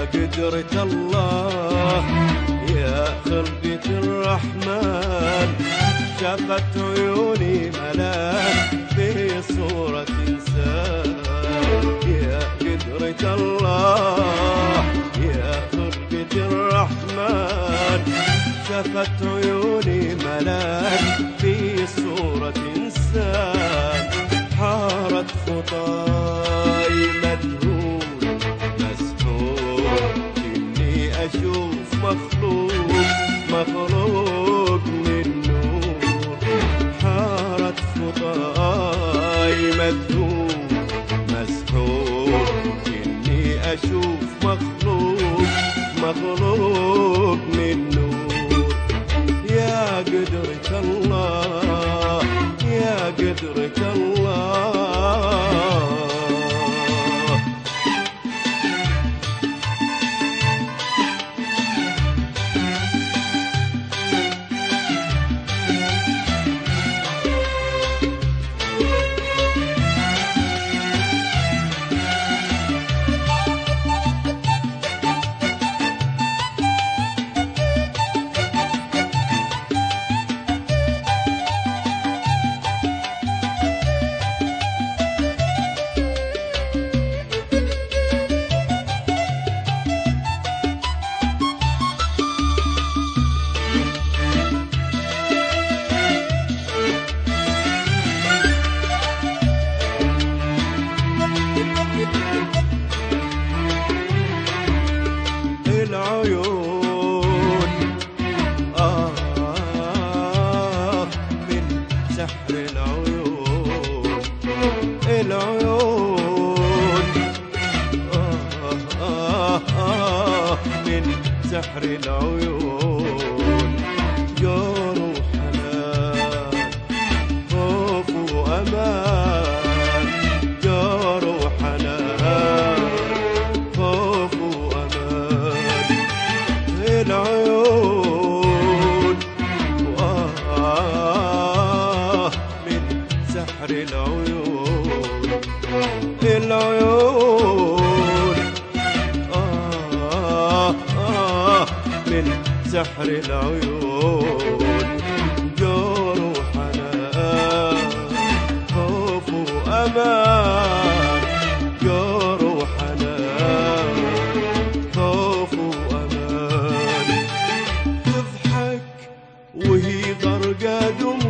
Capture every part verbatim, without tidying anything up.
قدرة الله يا خلقة الرحمن، شافت عيوني ملاك في صورة إنسان. يا قدرة الله يا خلقة الرحمن، شافت عيوني ملاك في صورة إنسان. حارت خطاي مدهون مسحور إني أشوف مخلوق مخلوق من نور. حارت خطاي مدهون مسحور إني أشوف مخلوق مخلوق من نور. يا قدرة الله يا قدرة الله. العيون آه من سحر العيون. العيون آه آه آه من سحر العيون. جور وحنان خوف وأمان. جور وحنان خوف وأمان. العيون آه من سحر العيون. العيون آه آه من سحر العيون. جور وحنان خوف وأمان. جور وحنان خوف وأمان. تضحك وهي غرقة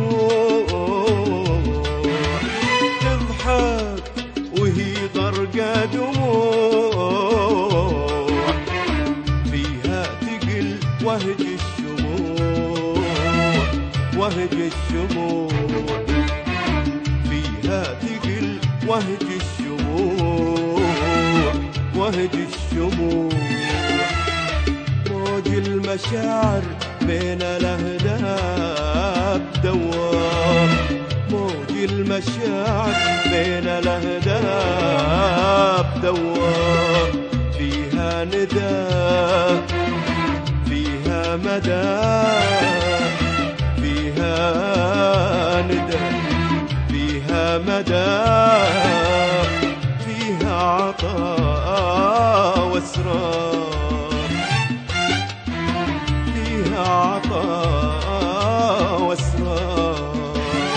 دموع. تضحك وهي غرقة دموع. فيها تقل وهج الشموع وهج الشموع. فيها تقل وهج الشموع وهج الشموع. موج المشاعر بين الأهداف دوار. موج المشاعر بين الأهداف دوار. فيها ندى فيها مدى. فيها ندى فيها مدى. فيها عطاء واسرار. فيها عطاء واسرار.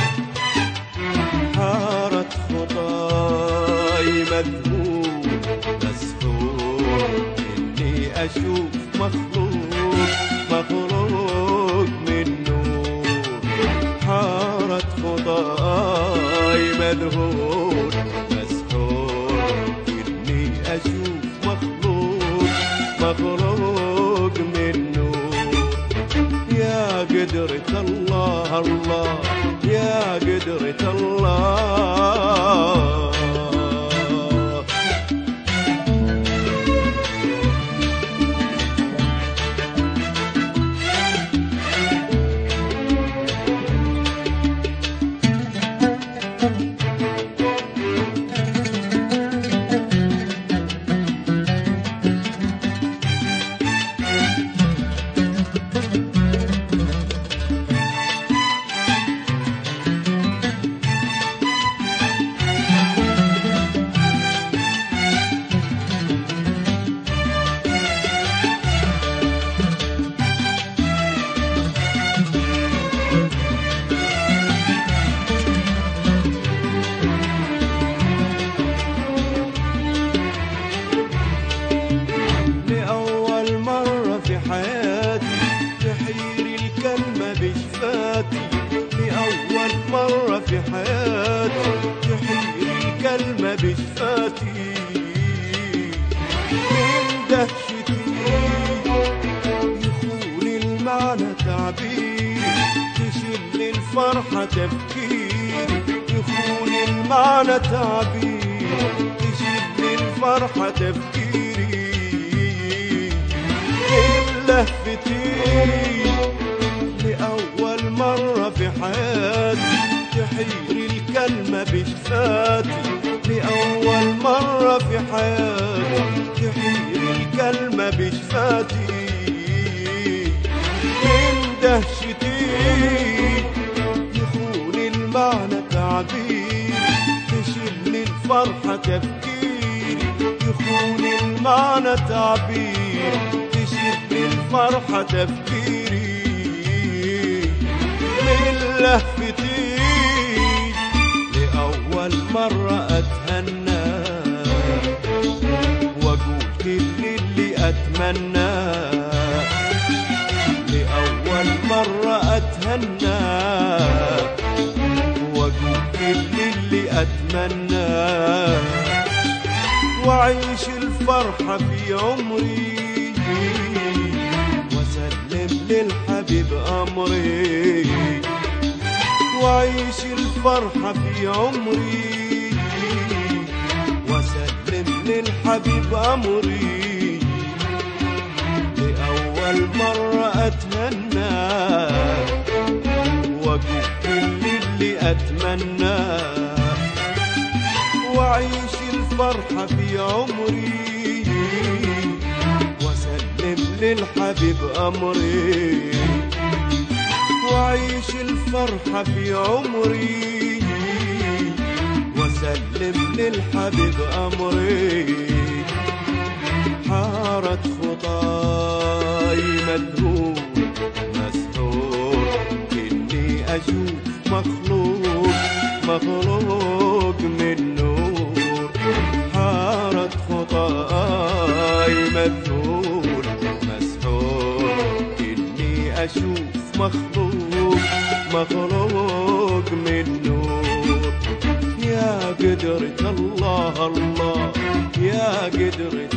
حارت خطاي مذهول مسحور إني أشوف مخلوق مخلوق من نور. حارت خطاي مذهول مسحور إني أشوف مخلوق مخلوق من نور. يا قدرة الله الله يا قدرة الله. الفرحة تفكيري يخون المعنى تعبيري تشد الفرحة تفكيري لهفتي لأول مرة في حياتي تحير الكلمة بشفاتي لأول مرة في حياتي تحير الكلمة بشفاتي من دهشتي يخون المعنى تعبيري تشل الفرحة تفكيري يخون المعنى تعبيري تشل الفرحة تفكيري من لهفتي لأول مرة أتهنى وأقول كل اللي أتمناه لأول مرة أتهنى وأقول كل اللي أتمناه وأعيش الفرحة في عمري وأسلم للحبيب أمري وأعيش الفرحة في عمري وأسلم للحبيب أمري لأول مرة أتهنى وأقول كل اللي أتمناه وأعيش الفرحة في عمري وأسلم للحبيب أمري وأعيش الفرحة في عمري وأسلم للحبيب أمري حارت خطاي مذهول مسحور إني أشوف مخلوق مخلوق من نور حارت خطاي مذهول مسحور إني أشوف مخلوق مخلوق من نور يا قدرة الله الله يا قدرة